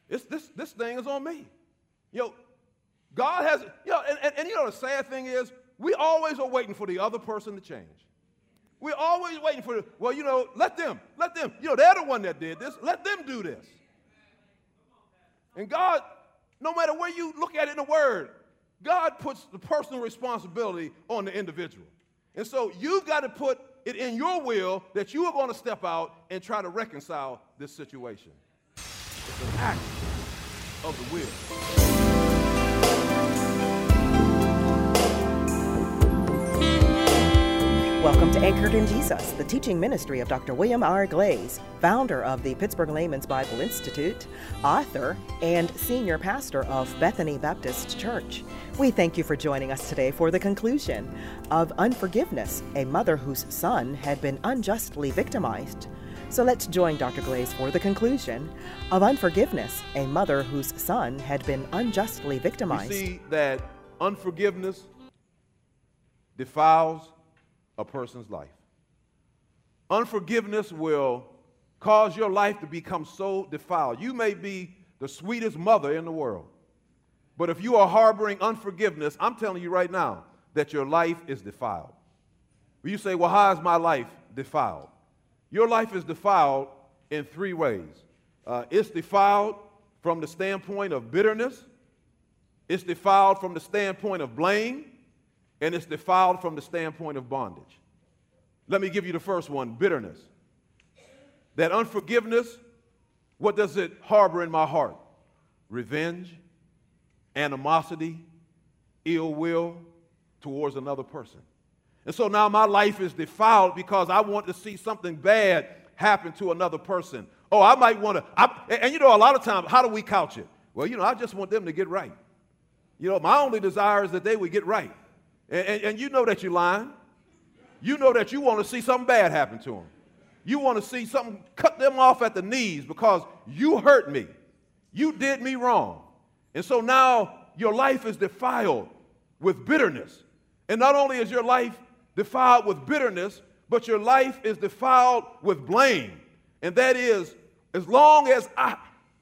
This thing is on me. God has, and the sad thing is, we always are waiting for the other person to change. We're always waiting for, let them, they're the one that did this. Let them do this. And God, no matter where you look at it in the Word, God puts the personal responsibility on the individual. And so you've got to put it in your will that you are going to step out and try to reconcile this situation. It's an act of the will. Welcome to Anchored in Jesus, the teaching ministry of Dr. William R. Glaze, founder of the Pittsburgh Layman's Bible Institute, author, and senior pastor of Bethany Baptist Church. We thank you for joining us today for the conclusion of Unforgiveness, a mother whose son had been unjustly victimized. So let's join Dr. Glaze for the conclusion of Unforgiveness, a mother whose son had been unjustly victimized. You see that unforgiveness defiles a person's life. Unforgiveness will cause your life to become so defiled. You may be the sweetest mother in the world, but if you are harboring unforgiveness, I'm telling you right now that your life is defiled. You say, well, how is my life defiled? Your life is defiled in three ways. It's defiled from the standpoint of bitterness, it's defiled from the standpoint of blame, and it's defiled from the standpoint of bondage. Let me give you the first one, bitterness. That unforgiveness, what does it harbor in my heart? Revenge, animosity, ill will towards another person. And so now my life is defiled because I want to see something bad happen to another person. Oh, I might want to, and a lot of times, how do we couch it? Well, I just want them to get right. My only desire is that they would get right. And you know that you're lying. You know that you want to see something bad happen to them. You want to see something cut them off at the knees because you hurt me. You did me wrong. And so now your life is defiled with bitterness. And not only is your life defiled with bitterness, but your life is defiled with blame. And that is, as long as I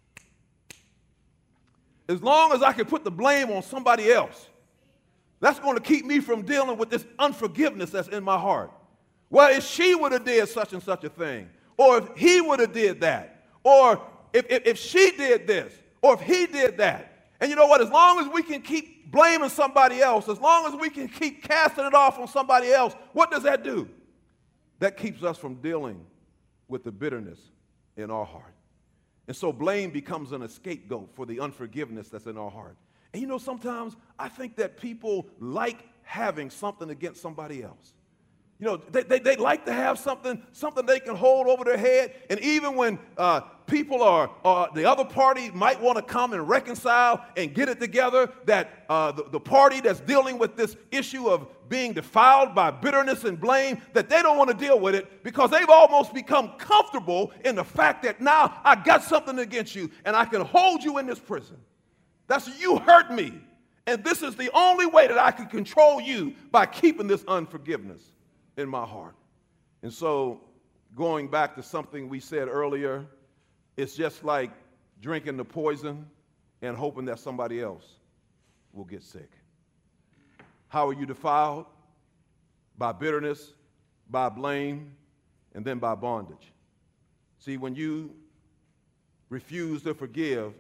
can put the blame on somebody else, that's going to keep me from dealing with this unforgiveness that's in my heart. Well, if she would have did such and such a thing, or if he would have did that, or if she did this, or if he did that. And you know what? As long as we can keep blaming somebody else, as long as we can keep casting it off on somebody else, what does that do? That keeps us from dealing with the bitterness in our heart. And so blame becomes an scapegoat for the unforgiveness that's in our heart. And sometimes I think that people like having something against somebody else. They like to have something they can hold over their head. And even when people the other party might want to come and reconcile and get it together, that the party that's dealing with this issue of being defiled by bitterness and blame, that they don't want to deal with it because they've almost become comfortable in the fact that now I got something against you and I can hold you in this prison. You hurt me, and this is the only way that I can control you, by keeping this unforgiveness in my heart. And so, going back to something we said earlier, it's just like drinking the poison and hoping that somebody else will get sick. How are you defiled? By bitterness, by blame, and then by bondage. See, when you refuse to forgive,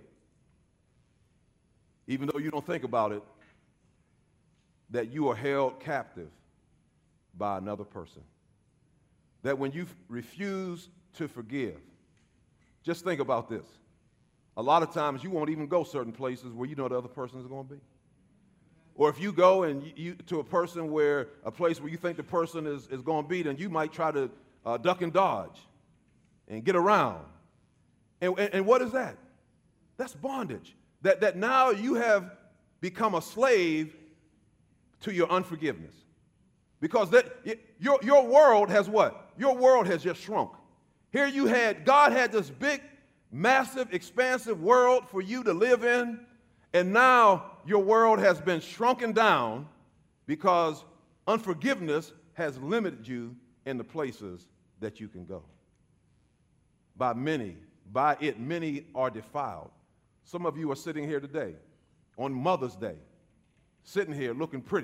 even though you don't think about it, that you are held captive by another person. That when you refuse to forgive, just think about this. A lot of times you won't even go certain places where you know the other person is going to be. Or if you go and you to a place where you think the person is going to be, then you might try to duck and dodge and get around. And what is that? That's bondage. That now you have become a slave to your unforgiveness. Because your world has what? Your world has just shrunk. Here God had this big, massive, expansive world for you to live in, and now your world has been shrunken down because unforgiveness has limited you in the places that you can go. By it, many are defiled Some of you are sitting here today on Mother's Day, sitting here looking pretty,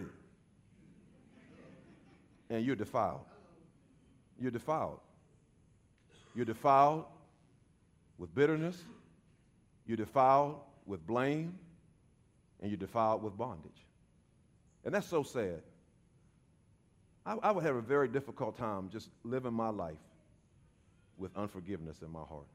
and you're defiled. You're defiled. You're defiled with bitterness. You're defiled with blame. And you're defiled with bondage. And that's so sad. I would have a very difficult time just living my life with unforgiveness in my heart.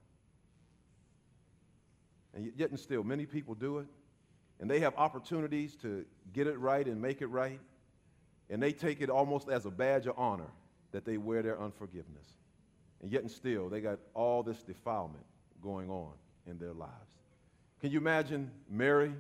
And yet and still, many people do it, and they have opportunities to get it right and make it right, and they take it almost as a badge of honor that they wear their unforgiveness. And yet and still, they got all this defilement going on in their lives. Can you imagine Mary?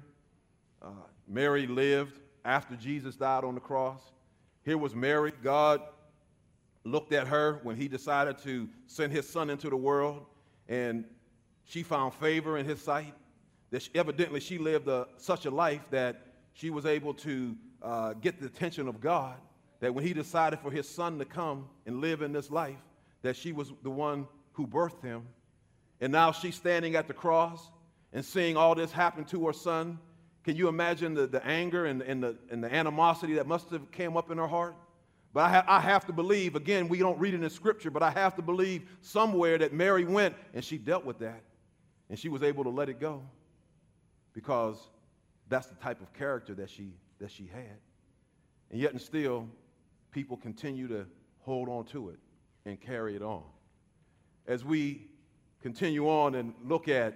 Mary lived after Jesus died on the cross. Here was Mary. God looked at her when he decided to send his son into the world, and she found favor in his sight. That evidently she lived such a life that she was able to get the attention of God, that when he decided for his son to come and live in this life, that she was the one who birthed him. And now she's standing at the cross and seeing all this happen to her son. Can you imagine the anger and the animosity that must have came up in her heart? But I have to believe, again, we don't read it in Scripture, but I have to believe somewhere that Mary went and she dealt with that. And she was able to let it go because that's the type of character that she had. And yet and still, people continue to hold on to it and carry it on. As we continue on and look at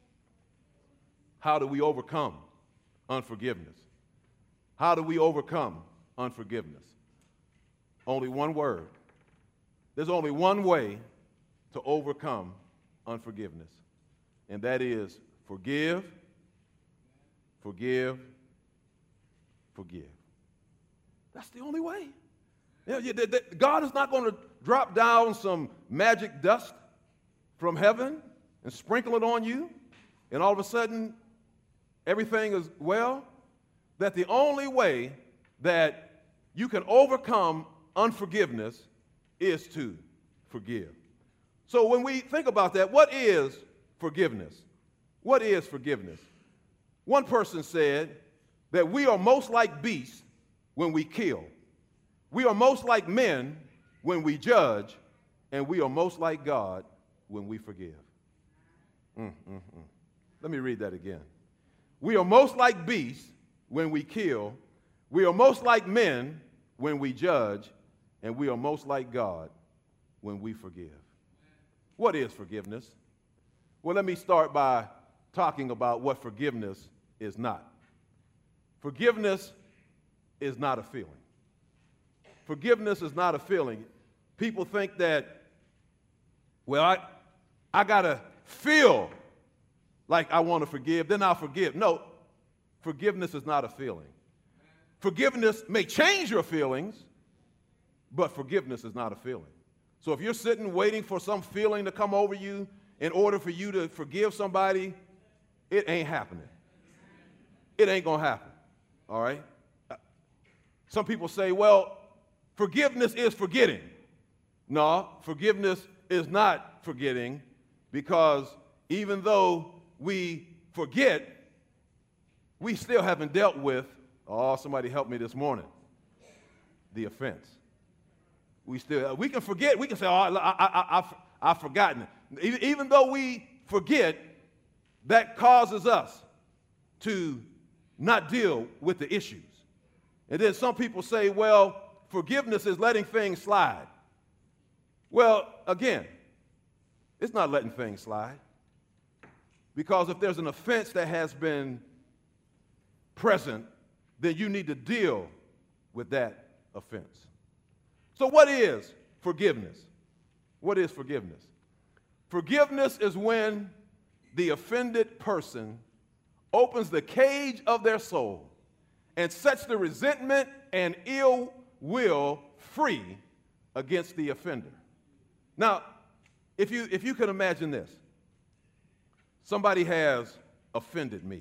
how do we overcome unforgiveness? How do we overcome unforgiveness? Only one word. There's only one way to overcome unforgiveness, and that is forgive, forgive, forgive. That's the only way. God is not going to drop down some magic dust from heaven and sprinkle it on you, and all of a sudden everything is well. That the only way that you can overcome unforgiveness is to forgive. So when we think about that, what is forgiveness? What is forgiveness? One person said that we are most like beasts when we kill. We are most like men when we judge, and we are most like God when we forgive. Let me read that again. We are most like beasts when we kill. We are most like men when we judge, and we are most like God when we forgive. What is forgiveness? Well, let me start by talking about what forgiveness is not. Forgiveness is not a feeling. Forgiveness is not a feeling. People think that, well, I got to feel like I want to forgive, then I'll forgive. No, forgiveness is not a feeling. Forgiveness may change your feelings, but forgiveness is not a feeling. So if you're sitting waiting for some feeling to come over you in order for you to forgive somebody, it ain't happening. It ain't going to happen, all right? Some people say, well, forgiveness is forgetting. No, forgiveness is not forgetting, because even though we forget, we still haven't dealt with, oh, somebody help me this morning, the offense. We can forget, we can say, oh, I've forgotten it. Even though we forget, that causes us to not deal with the issues. And then some people say, well, forgiveness is letting things slide. Well, again, it's not letting things slide. Because if there's an offense that has been present, then you need to deal with that offense. So what is forgiveness? What is forgiveness? Forgiveness is when the offended person opens the cage of their soul and sets the resentment and ill will free against the offender. Now, if you can imagine this, somebody has offended me,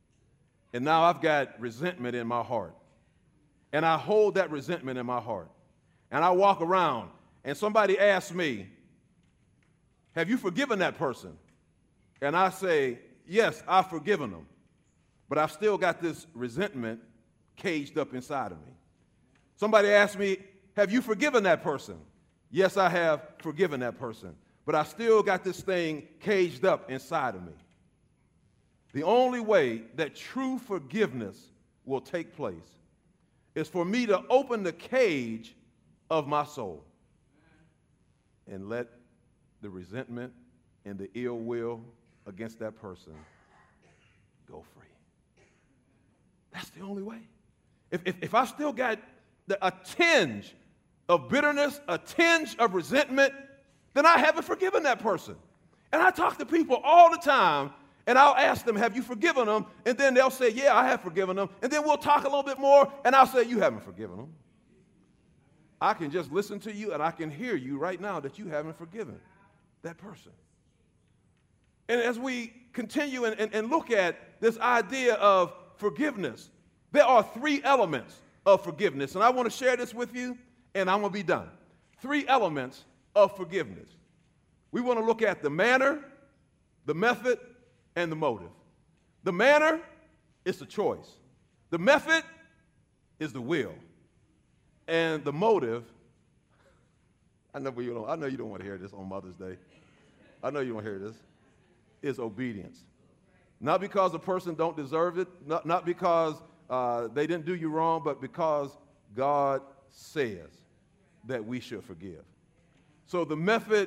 and now I've got resentment in my heart, and I hold that resentment in my heart, and I walk around, and somebody asks me, have you forgiven that person? And I say, yes, I've forgiven them, but I've still got this resentment caged up inside of me. Somebody asked me, have you forgiven that person? Yes, I have forgiven that person, but I still got this thing caged up inside of me. The only way that true forgiveness will take place is for me to open the cage of my soul and let the resentment and the ill will against that person go free. That's the only way. If I still got a tinge of bitterness, a tinge of resentment, then I haven't forgiven that person. And I talk to people all the time, and I'll ask them, have you forgiven them? And then they'll say, yeah, I have forgiven them. And then we'll talk a little bit more, and I'll say, you haven't forgiven them. I can just listen to you, and I can hear you right now that you haven't forgiven that person. And as we continue and look at this idea of forgiveness, there are 3 elements of forgiveness. And I want to share this with you, and I'm going to be done. 3 elements of forgiveness. We want to look at the manner, the method, and the motive. The manner is the choice. The method is the will. And the motive, I know you don't want to hear this on Mother's Day. I know you don't hear this. Is obedience. Not because the person don't deserve it, not because they didn't do you wrong, but because God says that we should forgive. So the method,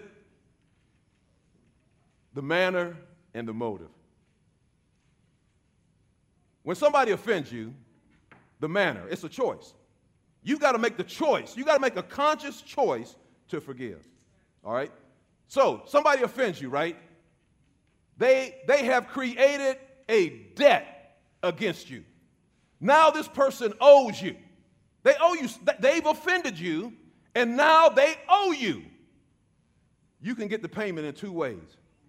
the manner, and the motive. When somebody offends you, the manner, it's a choice. You've got to make the choice. You've got to make a conscious choice to forgive. All right? So somebody offends you, right? They have created a debt against you. Now this person owes you. They owe you. They've offended you, and now they owe you. You can get the payment in 2 ways.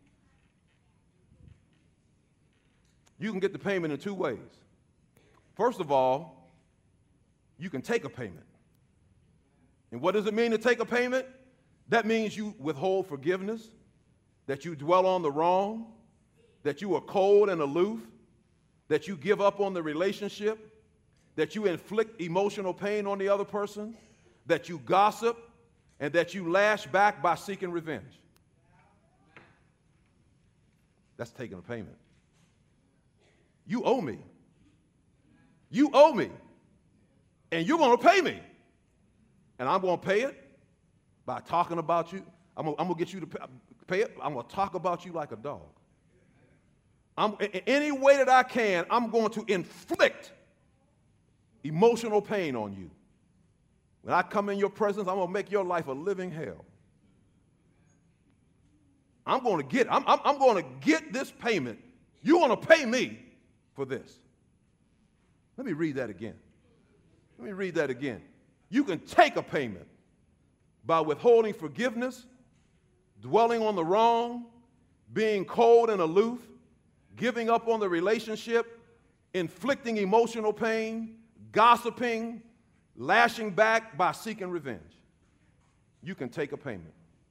You can get the payment in 2 ways. First of all, you can take a payment. And what does it mean to take a payment? That means you withhold forgiveness, that you dwell on the wrong, that you are cold and aloof, that you give up on the relationship, that you inflict emotional pain on the other person, that you gossip, and that you lash back by seeking revenge. That's taking a payment. You owe me. You owe me. And you're going to pay me. And I'm going to pay it by talking about you. I'm going to get you to pay it. I'm going to talk about you like a dog. In any way that I can, I'm going to inflict emotional pain on you. When I come in your presence, I'm going to make your life a living hell. I'm going to get this payment. You're going to pay me for this. Let me read that again. You can take a payment by withholding forgiveness, dwelling on the wrong, being cold and aloof, giving up on the relationship, inflicting emotional pain, gossiping, lashing back by seeking revenge. You can take a payment.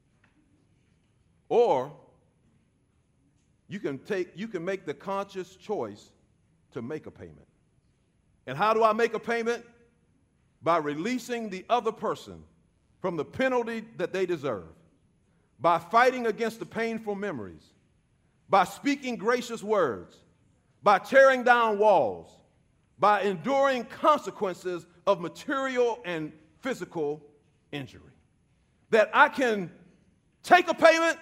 Or you can make the conscious choice to make a payment. And how do I make a payment? By releasing the other person from the penalty that they deserve, by fighting against the painful memories, by speaking gracious words, by tearing down walls, by enduring consequences of material and physical injury. That I can take a payment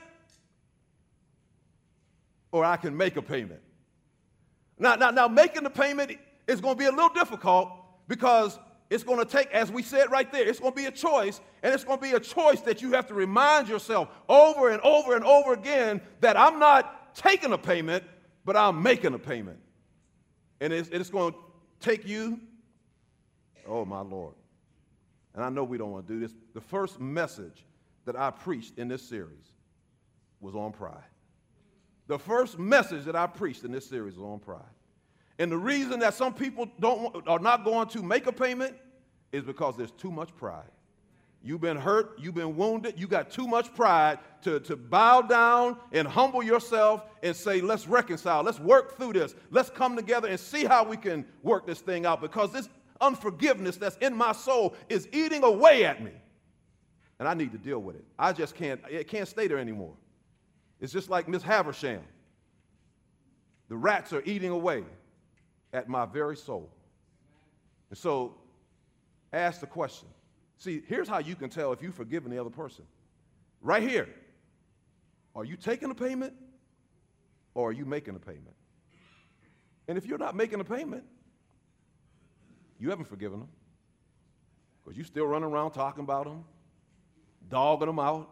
or I can make a payment. Now making the payment is going to be a little difficult because it's going to take, as we said right there, it's going to be a choice, and it's going to be a choice that you have to remind yourself over and over and over again that I'm not taking a payment, but I'm making a payment. And it's going to take you, oh my Lord. And I know we don't want to do this. The first message that I preached in this series was on pride. The first message that I preached in this series was on pride. And the reason that some people are not going to make a payment is because there's too much pride. You've been hurt. You've been wounded. You got too much pride to bow down and humble yourself and say, let's reconcile. Let's work through this. Let's come together and see how we can work this thing out, because this unforgiveness that's in my soul is eating away at me. And I need to deal with it. I just can't, it can't stay there anymore. It's just like Miss Haversham. The rats are eating away at my very soul. And so ask the question. See, here's how you can tell if you've forgiven the other person. Right here. Are you taking a payment or are you making a payment? And if you're not making a payment, you haven't forgiven them, because you still running around talking about them, dogging them out,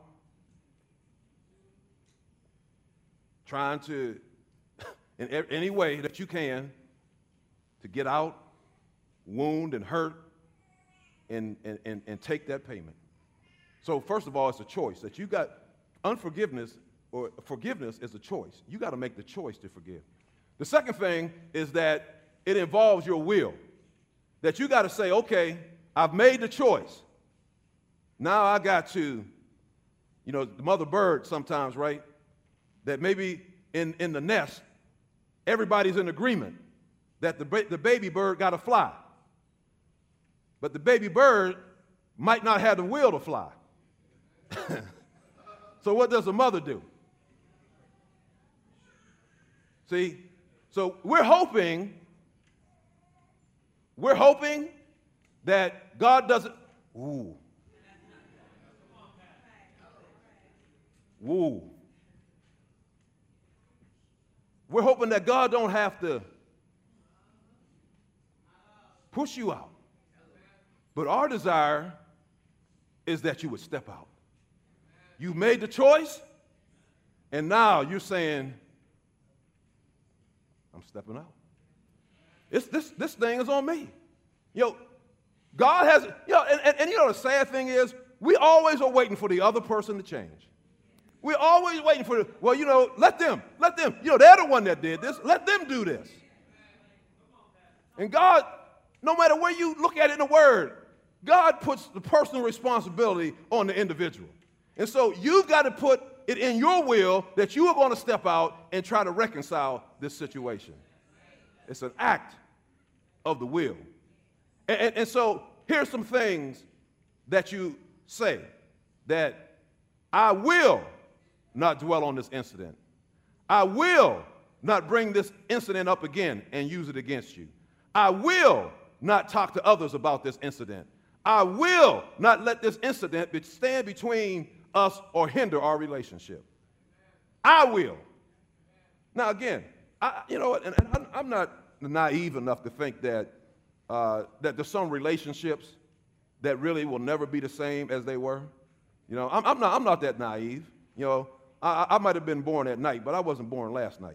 trying to, in any way that you can, to get out, wound and hurt, and take that payment. So first of all, it's a choice that you got. Unforgiveness or forgiveness is a choice. You got to make the choice to forgive. The second thing is that it involves your will. That you got to say, okay, I've made the choice. Now I got to, the mother bird sometimes, right? That maybe in the nest, everybody's in agreement that the baby bird got to fly. But the baby bird might not have the will to fly. So what does a mother do? See? So we're hoping that God doesn't, ooh. Woo. We're hoping that God don't have to push you out. But our desire is that you would step out. You made the choice, and now you're saying, I'm stepping out. This thing is on me. God has, and the sad thing is, we always are waiting for the other person to change. We're always waiting for, let them, they're the one that did this. Let them do this. And God, no matter where you look at it in the Word, God puts the personal responsibility on the individual. And so you've got to put it in your will that you are going to step out and try to reconcile this situation. It's an act of the will. And so here's some things that you say: that I will not dwell on this incident. I will not bring this incident up again and use it against you. I will not talk to others about this incident. I will not let this incident stand between us or hinder our relationship. I will. Now again, I'm not naive enough to think that there's some relationships that really will never be the same as they were. I'm not that naive. I might have been born at night, but I wasn't born last night.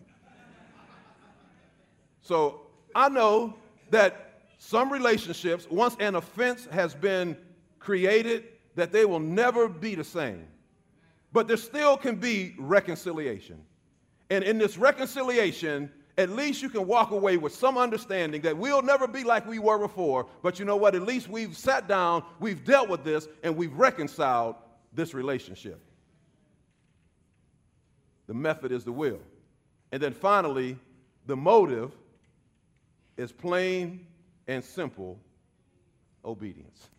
So I know that some relationships, once an offense has been created, that they will never be the same. But there still can be reconciliation. And in this reconciliation, at least you can walk away with some understanding that we'll never be like we were before, but you know what? At least we've sat down, we've dealt with this, and we've reconciled this relationship. The method is the will. And then finally, the motive is plain and simple obedience.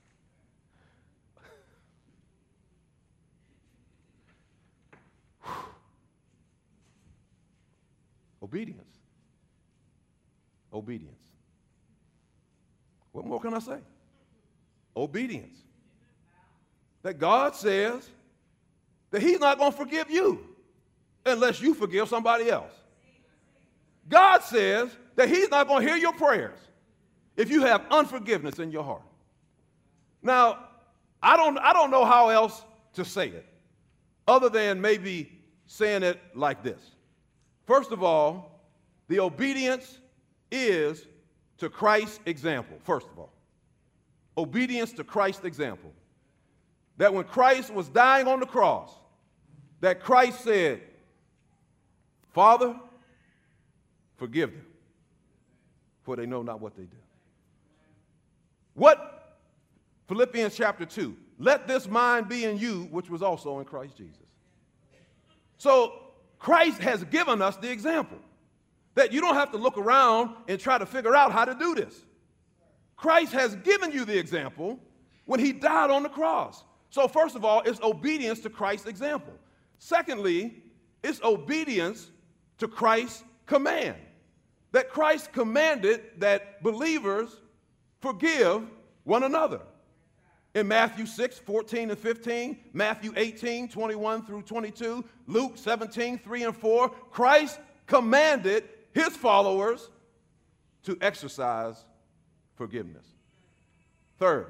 Obedience. Obedience. What more can I say? Obedience. That God says that He's not going to forgive you unless you forgive somebody else. God says that He's not going to hear your prayers if you have unforgiveness in your heart. Now, I don't know how else to say it other than maybe saying it like this. First of all, the obedience is to Christ's example, first of all. Obedience to Christ's example. That when Christ was dying on the cross, that Christ said, Father, forgive them, for they know not what they do. What Philippians chapter 2 let this mind be in you, which was also in Christ Jesus. So Christ has given us the example that you don't have to look around and try to figure out how to do this. Christ has given you the example when he died on the cross. So first of all, it's obedience to Christ's example. Secondly, it's obedience to Christ's command. That Christ commanded that believers forgive one another. In Matthew 6, 14 and 15, Matthew 18, 21 through 22, Luke 17, 3 and 4, Christ commanded his followers to exercise forgiveness. Third,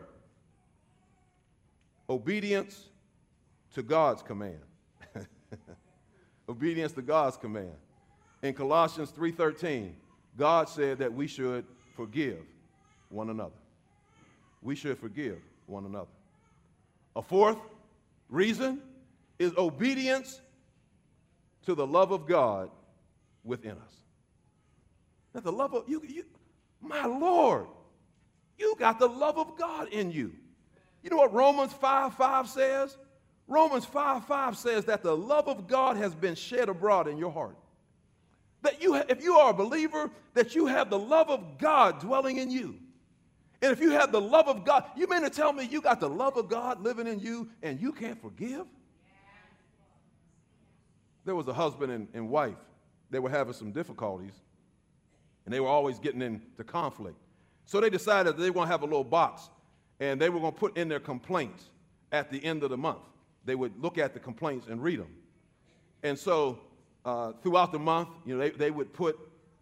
obedience to God's command. Obedience to God's command. In Colossians 3:13, God said that we should forgive one another. We should forgive one another. A fourth reason is obedience to the love of God within us. That the love of you, my Lord, you got the love of God in you. You know what Romans 5:5 says? Romans 5:5 says that the love of God has been shed abroad in your heart. That if you are a believer, that you have the love of God dwelling in you. And if you have the love of God, you mean to tell me you got the love of God living in you and you can't forgive? There was a husband and wife. They were having some difficulties, and they were always getting into conflict. So they decided that they were going to have a little box, and they were going to put in their complaints at the end of the month. They would look at the complaints and read them. And so throughout the month, they would put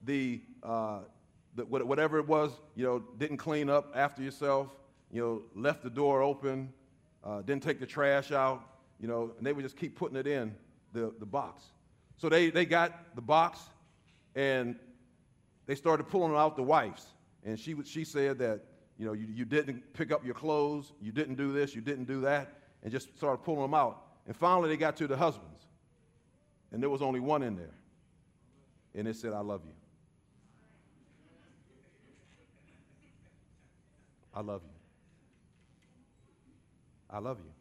whatever it was, didn't clean up after yourself, left the door open, didn't take the trash out, and they would just keep putting it in the box. So they got the box, and they started pulling out the wife's. And she said that, you didn't pick up your clothes, you didn't do this, you didn't do that, and just started pulling them out. And finally they got to the husbands, and there was only one in there. And it said, I love you. I love you. I love you.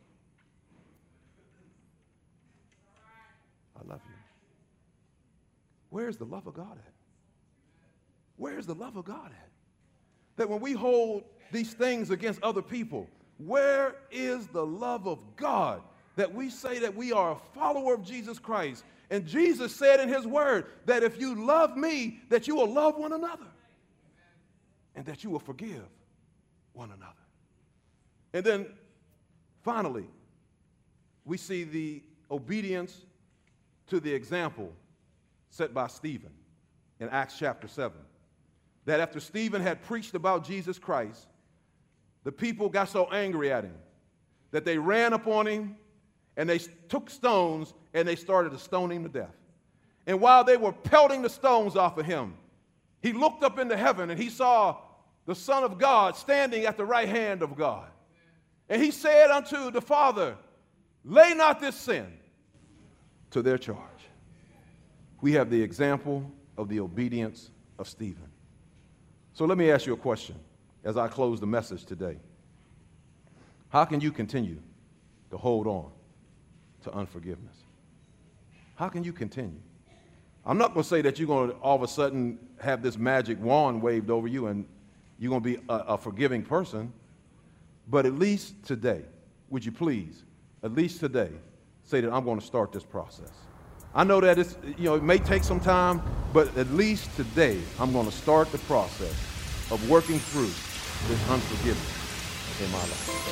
I love you. Where's the love of God at? Where's the love of God at? That when we hold these things against other people, where is the love of God? That we say that we are a follower of Jesus Christ. And Jesus said in his word that if you love me, that you will love one another. And that you will forgive one another. And then finally, we see the obedience to the example set by Stephen in Acts chapter 7. That after Stephen had preached about Jesus Christ, the people got so angry at him that they ran upon him and they took stones and they started to stone him to death. And while they were pelting the stones off of him, he looked up into heaven and he saw the Son of God standing at the right hand of God. And he said unto the Father, lay not this sin to their charge. We have the example of the obedience of Stephen. So let me ask you a question as I close the message today. How can you continue to hold on to unforgiveness? How can you continue? I'm not going to say that you're going to all of a sudden have this magic wand waved over you and you're going to be a forgiving person, but at least today, would you please, at least today, say that I'm going to start this process. I know that it may take some time, but at least today, I'm going to start the process of working through this unforgiveness in my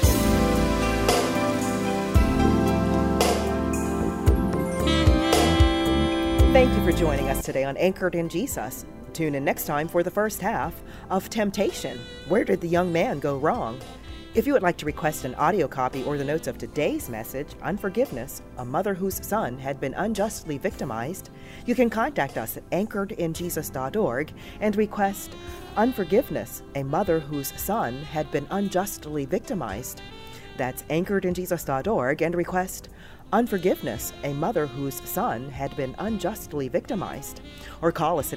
life. Thank you for joining us today on Anchored in Jesus. Tune in next time for the first half of Temptation. Where did the young man go wrong? If you would like to request an audio copy or the notes of today's message, Unforgiveness, a mother whose son had been unjustly victimized, you can contact us at anchoredinjesus.org and request Unforgiveness, a mother whose son had been unjustly victimized. That's anchoredinjesus.org and request unforgiveness, a mother whose son had been unjustly victimized. Or call us at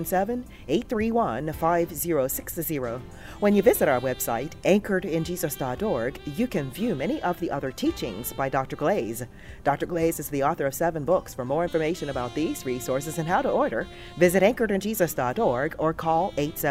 877-831-5060. When you visit our website, anchoredinjesus.org, you can view many of the other teachings by Dr. Glaze. Dr. Glaze is the author of 7 books. For more information about these resources and how to order, visit anchoredinjesus.org or call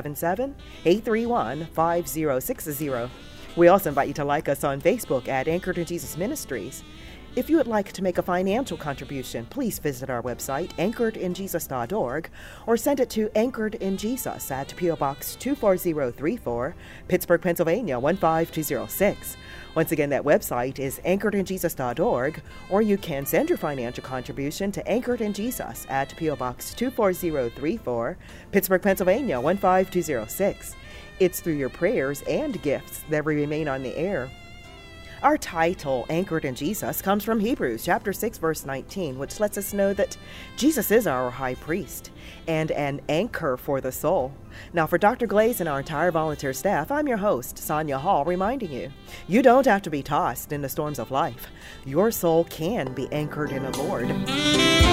877-831-5060. We also invite you to like us on Facebook at Anchored in Jesus Ministries. If you would like to make a financial contribution, please visit our website, anchoredinjesus.org, or send it to Anchored in Jesus at P.O. Box 24034, Pittsburgh, Pennsylvania 15206. Once again, that website is anchoredinjesus.org, or you can send your financial contribution to Anchored in Jesus at P.O. Box 24034, Pittsburgh, Pennsylvania 15206. It's through your prayers and gifts that we remain on the air. Our title, Anchored in Jesus, comes from Hebrews chapter 6, verse 19, which lets us know that Jesus is our high priest and an anchor for the soul. Now, for Dr. Glaze and our entire volunteer staff, I'm your host, Sonia Hall, reminding you, you don't have to be tossed in the storms of life. Your soul can be anchored in the Lord.